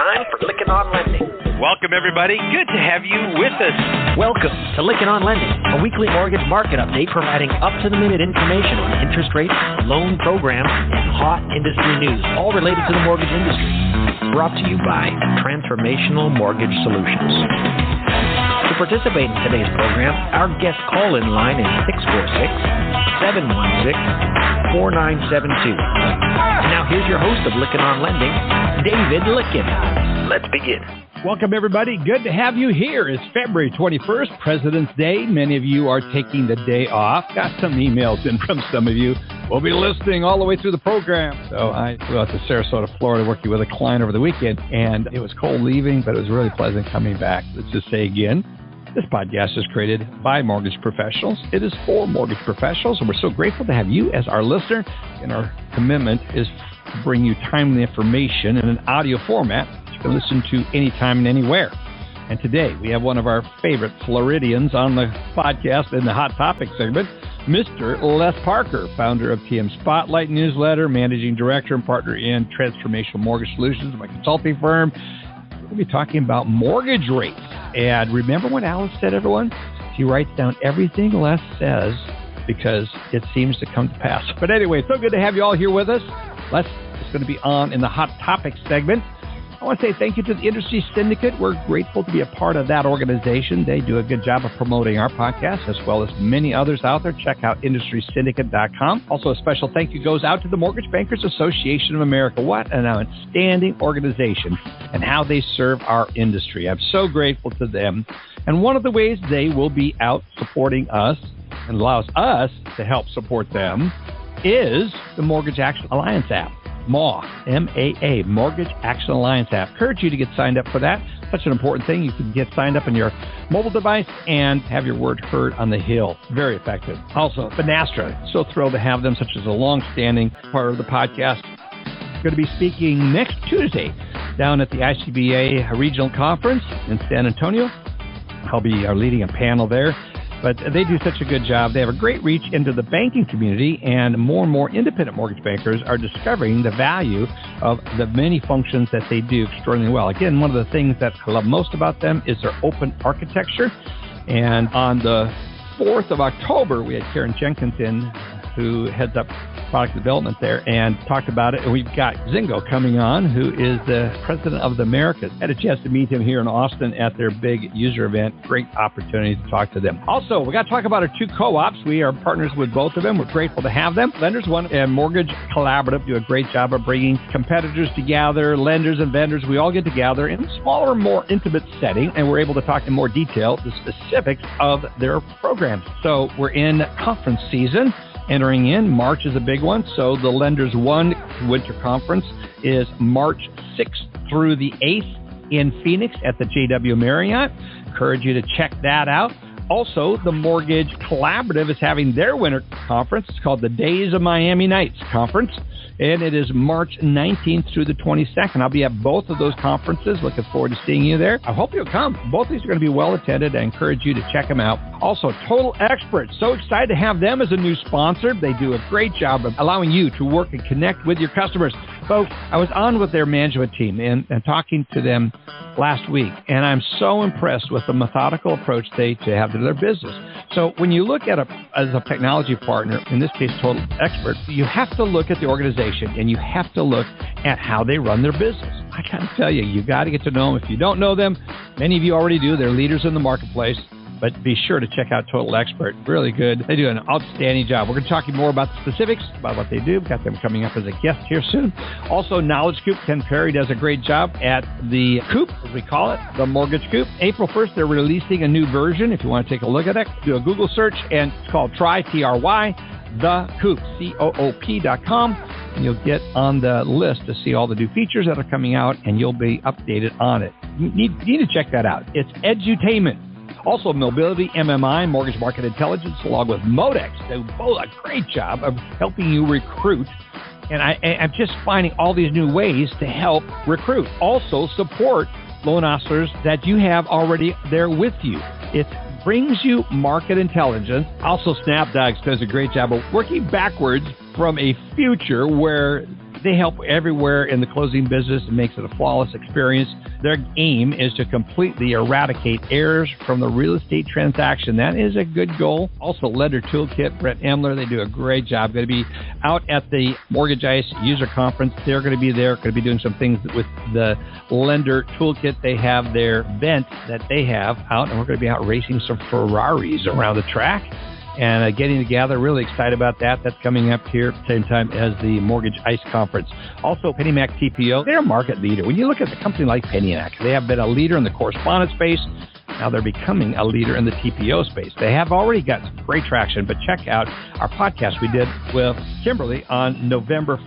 time for Lykken On Lending. Welcome, everybody. Good to have you with us. Welcome to Lykken On Lending, a weekly mortgage market update providing up-to-the-minute information on interest rates, loan programs, and hot industry news, all related to the mortgage industry. Brought to you by Transformational Mortgage Solutions. To participate in today's program, our guest call-in line is 646-716-4972. And now here's your host of Lykken On Lending, David Lykken. Let's begin. Welcome, everybody. Good to have you here. It's February 21st, President's Day. Many of you are taking the day off. Got some emails in from some of you. We'll be listening all the way through the program. So I flew out to Sarasota, Florida, working with a client over the weekend, and it was cold leaving, but it was really pleasant coming back. Let's just say again, this podcast is created by mortgage professionals. It is for mortgage professionals, and we're so grateful to have you as our listener, and our commitment is to bring you timely information in an audio format you can listen to anytime and anywhere. And today we have one of our favorite Floridians on the podcast in the Hot Topic segment, Mr. Les Parker, founder of TM Spotlight newsletter, managing director and partner in Transformational Mortgage Solutions, my consulting firm. We're going to be talking about mortgage rates. And remember what Alice said, everyone? She writes down everything Les says because it seems to come to pass. But anyway, so good to have you all here with us. Les is going to be on in the Hot Topic segment. I want to say thank you to the Industry Syndicate. We're grateful to be a part of that organization. They do a good job of promoting our podcast as well as many others out there. Check out industrysyndicate.com. Also, a special thank you goes out to the Mortgage Bankers Association of America. What an outstanding organization and how they serve our industry. I'm so grateful to them. And one of the ways they will be out supporting us and allows us to help support them is the Mortgage Action Alliance app. MAA, M-A-A, Mortgage Action Alliance app. Encourage you to get signed up for that. Such an important thing. You can get signed up on your mobile device and have your word heard on the Hill. Very effective. Also, Finastra. So thrilled to have them, such as a long-standing part of the podcast. Going to be speaking next Tuesday down at the ICBA Regional Conference in San Antonio. I'll be leading a panel there. But they do such a good job. They have a great reach into the banking community, and more independent mortgage bankers are discovering the value of the many functions that they do extraordinarily well. Again, one of the things that I love most about them is their open architecture. And on the 4th of October, we had Karen Jenkins in, who heads up product development there, and talked about it. And we've got Zingo coming on, who is the president of the Americas. Had a chance to meet him here in Austin at their big user event. Great opportunity to talk to them. Also, we got to talk about our two co-ops. We are partners with both of them. We're grateful to have them. Lenders One and Mortgage Collaborative do a great job of bringing competitors together, lenders and vendors. We all get together in a smaller, more intimate setting, and we're able to talk in more detail the specifics of their programs. So we're in conference season. Entering in, March is a big one. So the Lenders One Winter Conference is March 6th through the 8th in Phoenix at the JW Marriott. Encourage you to check that out. Also, the Mortgage Collaborative is having their winter conference. It's called the Days of Miami Nights Conference, and it is March 19th through the 22nd. I'll be at both of those conferences. Looking forward to seeing you there. I hope you'll come. Both of these are going to be well attended. I encourage you to check them out. Also, Total Experts. So excited to have them as a new sponsor. They do a great job of allowing you to work and connect with your customers. Folks, I was on with their management team and talking to them last week, and I'm so impressed with the methodical approach they have to their business. So when you look at as a technology partner, in this case, Total Expert, you have to look at the organization and you have to look at how they run their business. I got to tell you, you got to get to know them. If you don't know them, many of you already do. They're leaders in the marketplace. But be sure to check out Total Expert. Really good. They do an outstanding job. We're going to talk more about the specifics, about what they do. We've got them coming up as a guest here soon. Also, Knowledge Coop. Ken Perry does a great job at the Coop, as we call it, the Mortgage Coop. April 1st, they're releasing a new version. If you want to take a look at it, do a Google search, and it's called Try, T-R-Y, The Coop, COOP.com. And you'll get on the list to see all the new features that are coming out, and you'll be updated on it. You need to check that out. It's edutainment. Also, Mobility, MMI, Mortgage Market Intelligence, along with Modex, do both a great job of helping you recruit. And I'm just finding all these new ways to help recruit. Also, support loan officers that you have already there with you. It brings you market intelligence. Also, SnapDogs does a great job of working backwards from a future where They help everywhere in the closing business and makes it a flawless experience. Their aim is to completely eradicate errors from the real estate transaction. That is a good goal. Also, Lender Toolkit, Brett Emler, they do a great job. Going to be out at the Mortgage Ice User Conference. They're going to be there, going to be doing some things with the Lender Toolkit. They have their event that they have out, and we're going to be out racing some Ferraris around the track. And getting together, really excited about that. That's coming up here at the same time as the Mortgage Ice Conference. Also, PennyMac TPO, they're a market leader. When you look at a company like PennyMac, they have been a leader in the correspondent space. Now they're becoming a leader in the TPO space. They have already got some great traction, but check out our podcast we did with Kimberly on November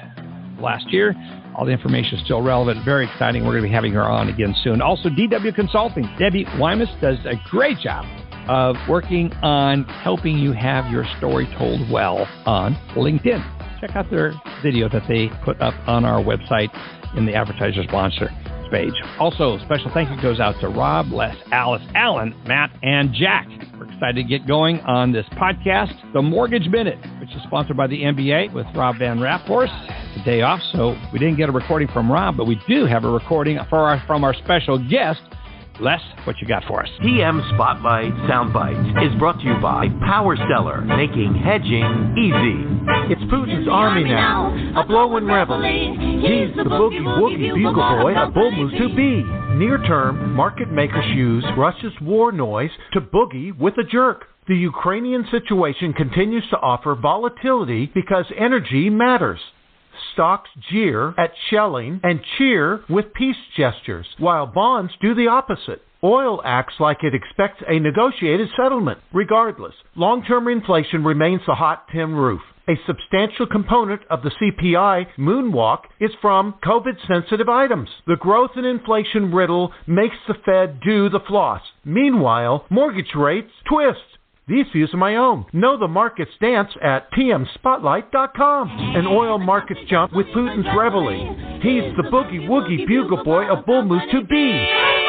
1st last year. All the information is still relevant, very exciting. We're going to be having her on again soon. Also, DW Consulting. Debbie Wymas does a great job of working on helping you have your story told well on LinkedIn. Check out their video that they put up on our website in the advertiser sponsor page. Also, special thank you goes out to Rob, Les, Alice, Alan, Matt, and Jack. We're excited to get going on this podcast, The Mortgage Minute, which is sponsored by the MBA with Rob Van Raphorst. It's a day off, so we didn't get a recording from Rob, but we do have a recording from our special guest. Les, what you got for us? PM Spotlight Soundbites is brought to you by Power Seller, making hedging easy. It's Putin's army now, a blowin' rebel. He's the boogie woogie bugle boy, a bull moose to be. Near term, market makers use Russia's war noise to boogie with a jerk. The Ukrainian situation continues to offer volatility because energy matters. Stocks jeer at shelling and cheer with peace gestures, while bonds do the opposite. Oil acts like it expects a negotiated settlement. Regardless, long-term inflation remains the hot tin roof. A substantial component of the CPI moonwalk is from COVID-sensitive items. The growth and inflation riddle makes the Fed do the floss. Meanwhile, mortgage rates twist. These views are my own. Know the markets dance at pmspotlight.com. An oil markets jump with Putin's reveille. He's the boogie woogie bugle boy, a bull moose to be.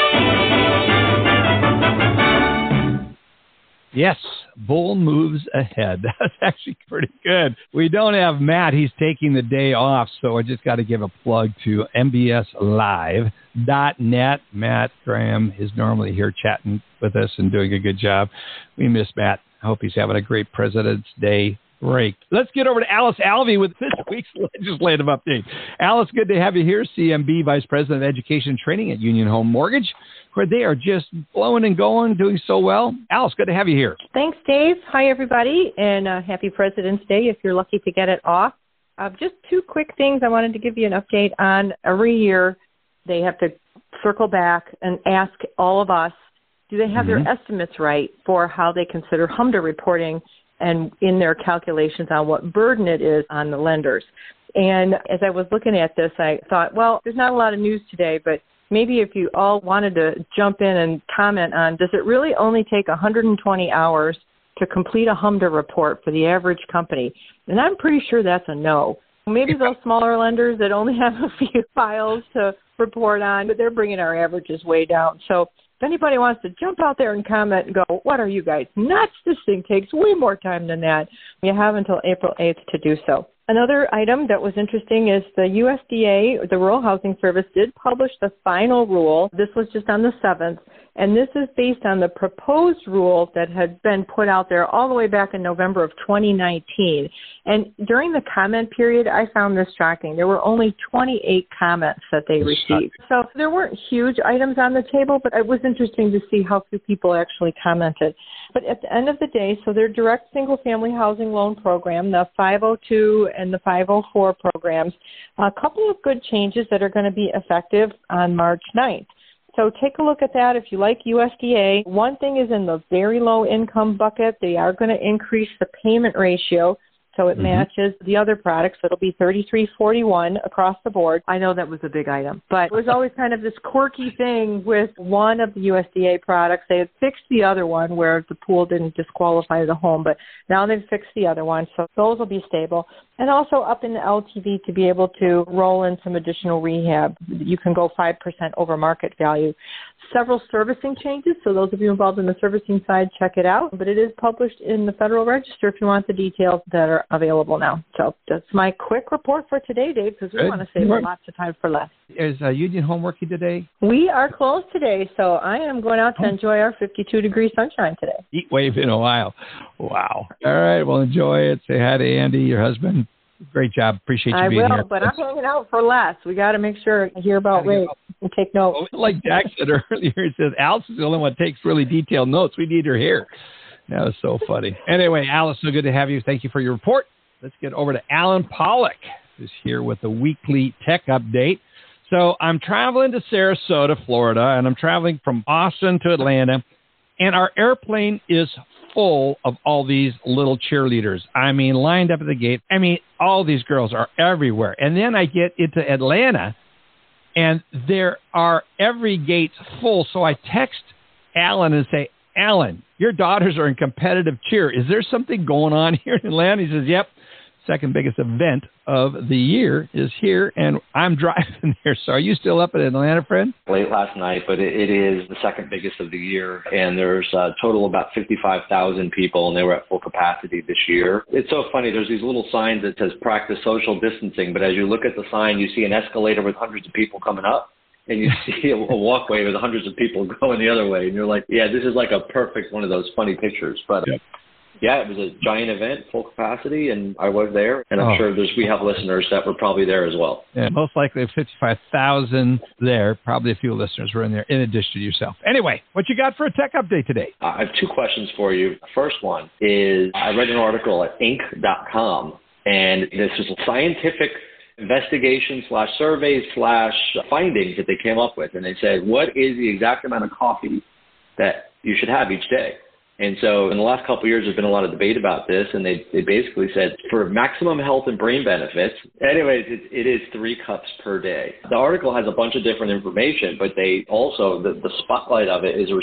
Yes, bull moves ahead. That's actually pretty good. We don't have Matt. He's taking the day off, so I just got to give a plug to mbslive.net. Matt Graham is normally here chatting with us and doing a good job. We miss Matt. I hope he's having a great President's Day break. Let's get over to Alice Alvey with this week's legislative update. Alice, good to have you here, CMB Vice President of Education and Training at Union Home Mortgage, where they are just blowing and going, doing so well. Alice, good to have you here. Thanks, Dave. Hi, everybody, and happy President's Day if you're lucky to get it off. Just two quick things I wanted to give you an update on. Every year, they have to circle back and ask all of us, do they have their estimates right for how they consider HMDA reporting and in their calculations on what burden it is on the lenders. And as I was looking at this, I thought, well, there's not a lot of news today, but maybe if you all wanted to jump in and comment on, does it really only take 120 hours to complete a HMDA report for the average company? And I'm pretty sure that's a no. Maybe those smaller lenders that only have a few files to report on, but they're bringing our averages way down. So if anybody wants to jump out there and comment and go, what are you guys nuts? This thing takes way more time than that. You have until April 8th to do so. Another item that was interesting is the USDA, the Rural Housing Service, did publish the final rule. This was just on the 7th, and this is based on the proposed rule that had been put out there all the way back in November of 2019. And during the comment period, I found this shocking. There were only 28 comments that they received. So there weren't huge items on the table, but it was interesting to see how few people actually commented. But at the end of the day, so their direct single-family housing loan program, the 502 and the 504 programs, a couple of good changes that are going to be effective on March 9th. So take a look at that if you like USDA. One thing is in the very low income bucket, they are going to increase the payment ratio so it matches the other products. It'll be $33.41 across the board. I know that was a big item, but it was always kind of this quirky thing with one of the USDA products. They had fixed the other one where the pool didn't disqualify the home, but now they've fixed the other one, so those will be stable. And also up in the LTV to be able to roll in some additional rehab. You can go 5% over market value. several servicing changes, so those of you involved in the servicing side, check it out. But it is published in the Federal Register if you want the details that are available now. So that's my quick report for today, Dave, because we want to save lots of time for less. Is Union Home working today? We are closed today, so I am going out to enjoy our 52-degree sunshine today. Heat wave in Ohio. Wow. All right, well, enjoy it. Say hi to Andy, your husband. Great job. Appreciate you being here. I will, but I'm hanging out for less. We got to make sure I hear about rates and take notes. Well, like Jack said earlier, he says, Alice is the only one that takes really detailed notes. We need her here. That was so funny. Anyway, Alice, so good to have you. Thank you for your report. Let's get over to Alan Pollock, who's here with the weekly tech update. So I'm traveling to Sarasota, Florida, and I'm traveling from Austin to Atlanta, and our airplane is full of all these little cheerleaders. I mean, lined up at the gate. I mean, all these girls are everywhere. And then I get into Atlanta, and there are every gate's full. So I text Alan and say, Alan, your daughters are in competitive cheer. Is there something going on here in Atlanta? He says, yep. Second biggest event of the year is here, and I'm driving there. So are you still up in Atlanta, friend? Late last night, but it is the second biggest of the year, and there's a total of about 55,000 people, and they were at full capacity this year. It's so funny. There's these little signs that says practice social distancing, but as you look at the sign, you see an escalator with hundreds of people coming up, and you see a walkway with hundreds of people going the other way, and you're like, yeah, this is like a perfect one of those funny pictures. But yeah, it was a giant event, full capacity, and I was there. And I'm sure we have listeners that were probably there as well. Yeah, most likely 55,000 there. Probably a few listeners were in there in addition to yourself. Anyway, what you got for a tech update today? I have two questions for you. The first one is I read an article at Inc.com, and this is a scientific investigation / survey / findings that they came up with. And they said, what is the exact amount of coffee that you should have each day? And so in the last couple of years, there's been a lot of debate about this, and they basically said for maximum health and brain benefits, anyways, it is 3 cups per day. The article has a bunch of different information, but they also, the spotlight of it is there were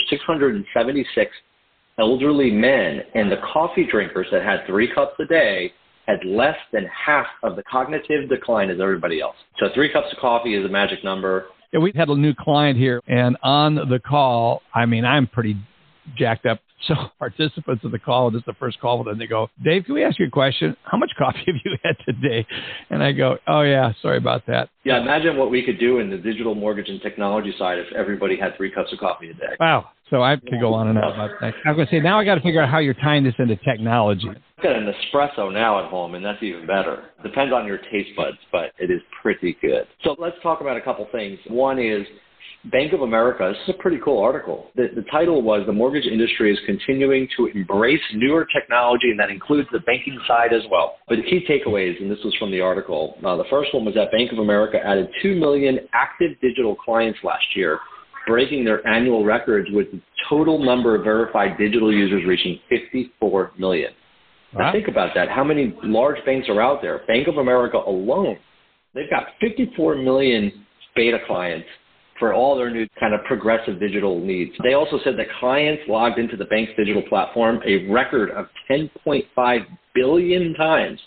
676 elderly men, and the coffee drinkers that had 3 cups a day had less than half of the cognitive decline as everybody else. So 3 cups of coffee is a magic number. Yeah, we had a new client here, and on the call, I mean, I'm pretty jacked up. So participants of the call, this is the first call with them, they go, Dave, can we ask you a question? How much coffee have you had today? And I go, oh, yeah, sorry about that. Yeah, imagine what we could do in the digital mortgage and technology side if everybody had 3 cups of coffee a day. Wow. So I could go on and on about that. I was going to say, now I got to figure out how you're tying this into technology. I've got an espresso now at home, and that's even better. Depends on your taste buds, but it is pretty good. So let's talk about a couple things. One is Bank of America. This is a pretty cool article. The title was, the mortgage industry is continuing to embrace newer technology, and that includes the banking side as well. But the key takeaways, and this was from the article, the first one was that Bank of America added 2 million active digital clients last year, breaking their annual records with the total number of verified digital users reaching 54 million. Wow. Now think about that. How many large banks are out there? Bank of America alone, they've got 54 million beta clients for all their new kind of progressive digital needs. They also said that clients logged into the bank's digital platform a record of 10.5 billion times,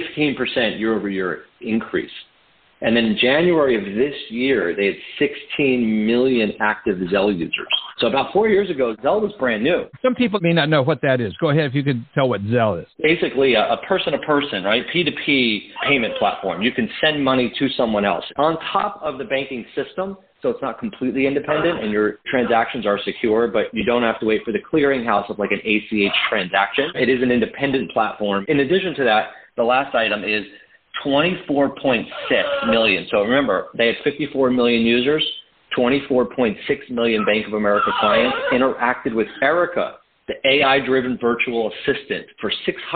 15% year-over-year increase. And then in January of this year, they had 16 million active Zelle users. So about 4 years ago, Zelle was brand new. Some people may not know what that is. Go ahead if you could tell what Zelle is. Basically, a person-to-person, right, P2P payment platform. You can send money to someone else on top of the banking system, so it's not completely independent and your transactions are secure, but you don't have to wait for the clearinghouse of like an ACH transaction. It is an independent platform. In addition to that, the last item is 24.6 million. So remember, they had 54 million users, 24.6 million Bank of America clients interacted with Erica, the AI-driven virtual assistant, for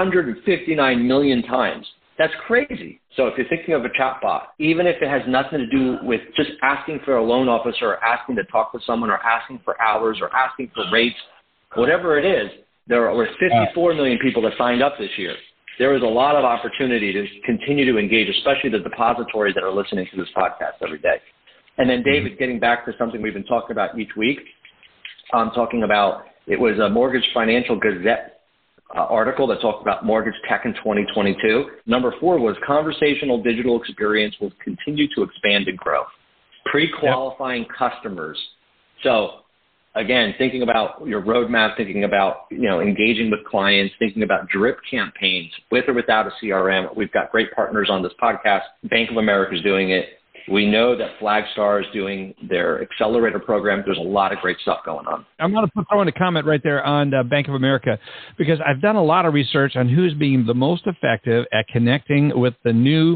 659 million times. That's crazy. So if you're thinking of a chatbot, even if it has nothing to do with just asking for a loan officer or asking to talk with someone or asking for hours or asking for rates, whatever it is, there are over 54 million people that signed up this year. There is a lot of opportunity to continue to engage, especially the depositories that are listening to this podcast every day. And then, David, getting back to something we've been talking about each week, I'm talking about, it was a Mortgage Financial Gazette article that talked about mortgage tech in 2022. Number 4 was conversational digital experience will continue to expand and grow. Pre-qualifying customers. So again, thinking about your roadmap, thinking about, engaging with clients, thinking about drip campaigns with or without a CRM. We've got great partners on this podcast. Bank of America is doing it. We know that Flagstar is doing their accelerator program. There's a lot of great stuff going on. I'm going to throw in a comment right there on Bank of America, because I've done a lot of research on who's being the most effective at connecting with the new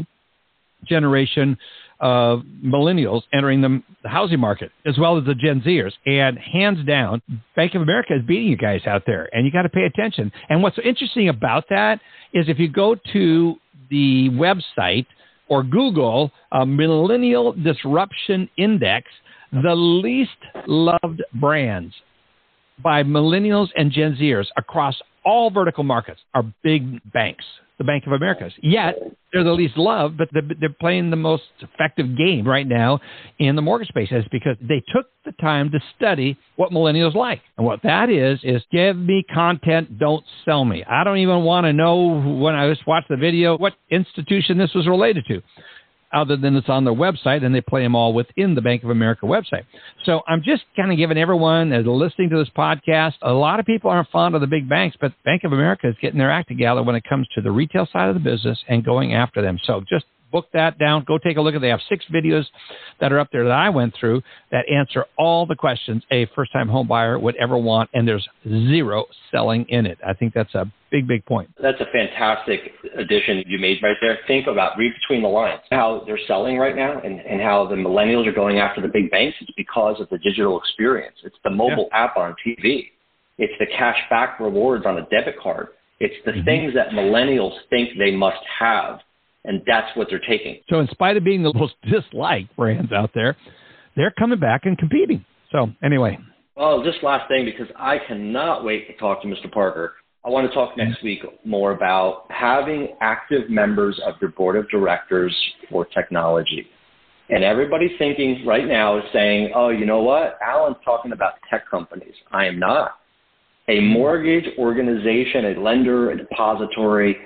generation of millennials entering the housing market, as well as the Gen Zers. And hands down, Bank of America is beating you guys out there, and you got to pay attention. And what's interesting about that is if you go to the website or Google Millennial Disruption Index, the least loved brands by millennials and Gen Zers across all vertical markets are big banks, the Bank of Americas. Yet they're the least loved, but they're playing the most effective game right now in the mortgage space. It's because they took the time to study what millennials like. And what that is give me content, don't sell me. I don't even want to know when I just watched the video what institution this was related to, other than it's on their website, and they play them all within the Bank of America website. So I'm just kind of giving everyone as listening to this podcast, a lot of people aren't fond of the big banks, but Bank of America is getting their act together when it comes to the retail side of the business and going after them. So just book that down. Go take a look at it. They have 6 videos that are up there that I went through that answer all the questions a first-time home buyer would ever want, and there's zero selling in it. I think that's a big, big point. That's a fantastic addition you made right there. Think about, read between the lines, how they're selling right now and how the millennials are going after the big banks. It's because of the digital experience. It's the mobile app on TV. It's the cash back rewards on a debit card. It's the things that millennials think they must have. And that's what they're taking. So in spite of being the most disliked brands out there, they're coming back and competing. So anyway. Well, just last thing, because I cannot wait to talk to Mr. Parker. I want to talk next week more about having active members of your board of directors for technology. And everybody thinking right now is saying, oh, you know what? Alan's talking about tech companies. I am not. A mortgage organization, a lender, a depositories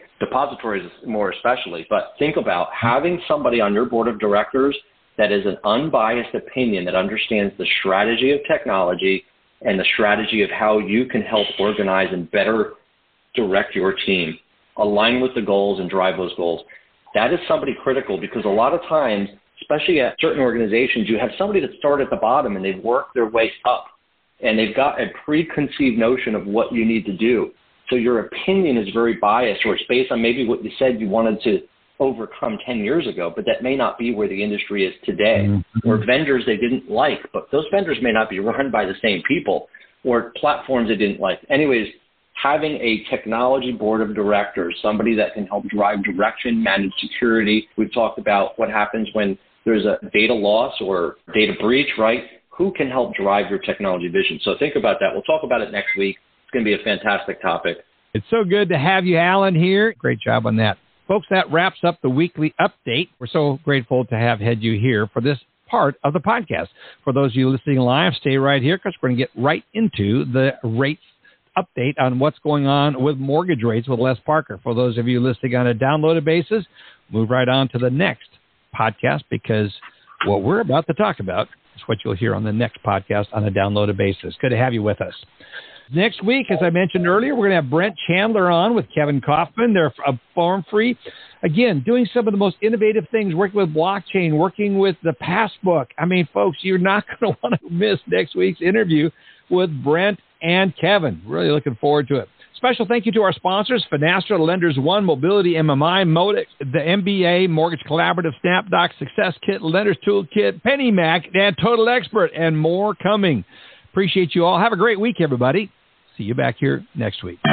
more especially, but think about having somebody on your board of directors that is an unbiased opinion that understands the strategy of technology and the strategy of how you can help organize and better direct your team, align with the goals and drive those goals. That is somebody critical, because a lot of times, especially at certain organizations, you have somebody that started at the bottom and they've worked their way up and they've got a preconceived notion of what you need to do. So your opinion is very biased, or it's based on maybe what you said you wanted to overcome 10 years ago, but that may not be where the industry is today. Or vendors they didn't like, but those vendors may not be run by the same people, or platforms they didn't like. Anyways, having a technology board of directors, somebody that can help drive direction, manage security. We've talked about what happens when there's a data loss or data breach, right? Who can help drive your technology vision? So think about that. We'll talk about it next week. It's going to be a fantastic topic. It's so good to have you, Alan, here. Great job on that. Folks, that wraps up the weekly update. We're so grateful to have had you here for this part of the podcast. For those of you listening live, stay right here, because we're going to get right into the rates update on what's going on with mortgage rates with Les Parker. For those of you listening on a downloaded basis, move right on to the next podcast, because what we're about to talk about is what you'll hear on the next podcast on a downloaded basis. Good to have you with us. Next week, as I mentioned earlier, we're going to have Brent Chandler on with Kevin Kaufman. They're Form Free. Again, doing some of the most innovative things, working with blockchain, working with the Passbook. I mean, folks, you're not going to want to miss next week's interview with Brent and Kevin. Really looking forward to it. Special thank you to our sponsors, Finastra, Lenders One, Mobility, MMI, Modex, the MBA, Mortgage Collaborative, SnapDoc, Success Kit, Lenders Toolkit, PennyMac, and Total Expert, and more coming. Appreciate you all. Have a great week, everybody. See you back here next week.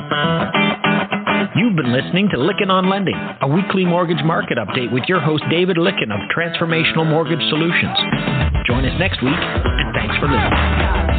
You've been listening to Lykken on Lending, a weekly mortgage market update with your host, David Lykken of Transformational Mortgage Solutions. Join us next week, and thanks for listening.